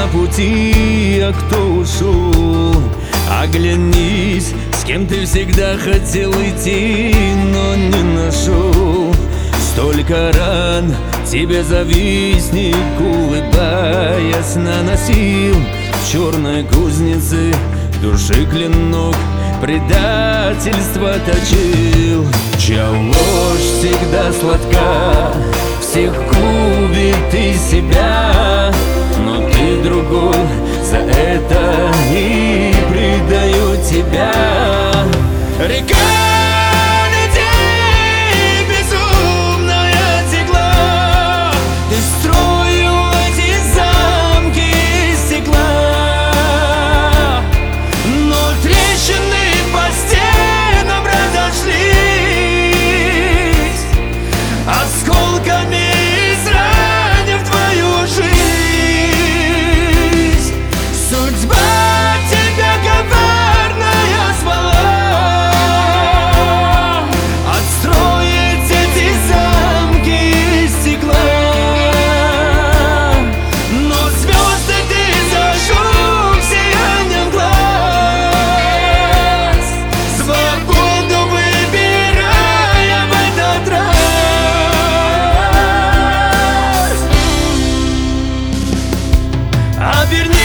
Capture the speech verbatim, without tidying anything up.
на пути, а кто ушел. Оглянись, с кем ты всегда хотел идти, но не нашел. Столько ран тебе завистник, улыбаясь, наносил. В черной кузнице души клинок предательство точил. Чья ложь всегда сладка, всех губит и себя, но ты другой, за это и предаю тебя. Река людей безумная текла, ты строил эти замки из стекла, но трещины по стенам разошлись осколками, изранив твою жизнь. Судьба тебя коварная звала отстроить эти замки из стекла, но звезды ты зажег сиянием глаз, свободу выбирая в этот раз. Оберни